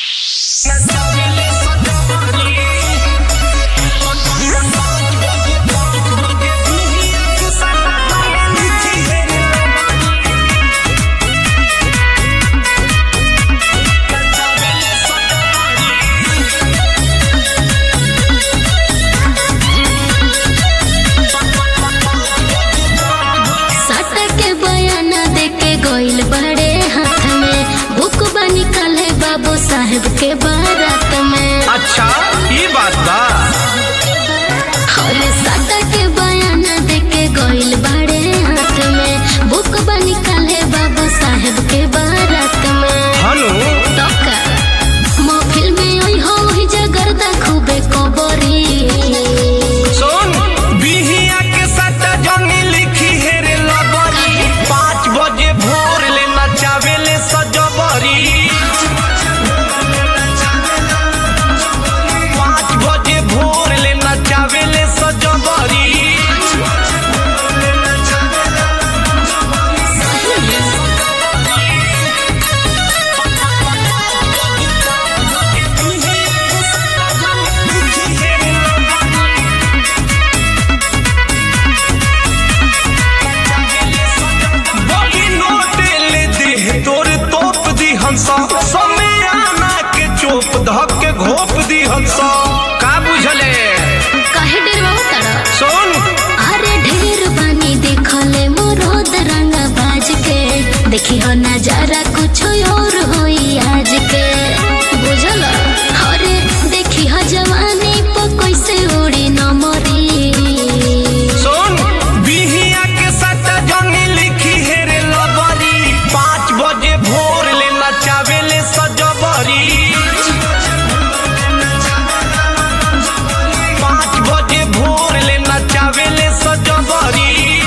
साहेब के बारात में। अच्छा ये बात बा। अरे साटा के बयान दे के गइल बाड़े हाथ में, बुक बनी काले बाबू साहेब के बारात में। हनु टका महफिल में ओई हो ही जगरदा खूबे कबरी। सुन बिहिया के साटा जंगी लिखी है रे लगरी, 5 बजे भोर ले नचावेले सजबरी। समियाना के चोप धक के घोप दी हंसा। का बुझले काहे डरवा तड़ा? सुन अरे ढेर बानी देखले मोरोद रंगा बाज के, देखी हो नजारा कुछ और होई आज के। बुझल अरे देखी हो जवानी पे कैसे उड़ी न मरी। सुन बिहिया के साथ जंगी लिखी है रे लगरी, 5 बजे भोर ले नचावेले सजबरी। 5 बजे भोर ले नचावेले सजबरी।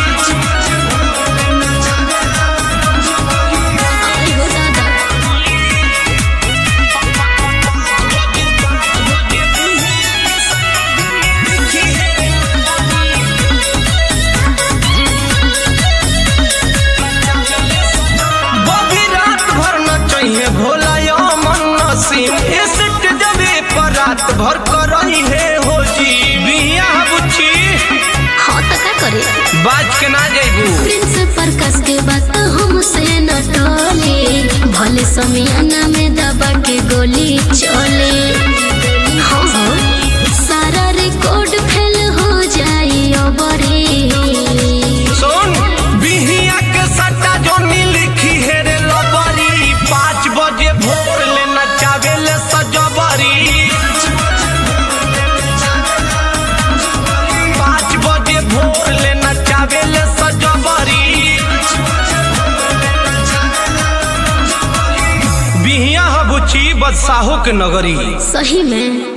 आई हो दादा बबी रात भर न चाहिए भोला यो मन नसीम, इसिट जबे पर रात भर करही है हो जी। बिया बुच्ची हाँ तो का करे? बाज के ना जाइबू। प्रिंस प्रकाश के बात हमसे न टोले, भले समियाना में दबा के गोली चले। हाँ हाँ सारा रिकॉर्ड फेल हो जाई अबरी। सुन बिहिया के सट्टा जोनी लिखी है रे लबरी, 5 बजे भोर ले नचावेले सजबरी। 5 बजे भोर ले नचावेले सजबरी। बिहिया बुच्ची बदसाहो के नगरी। सही में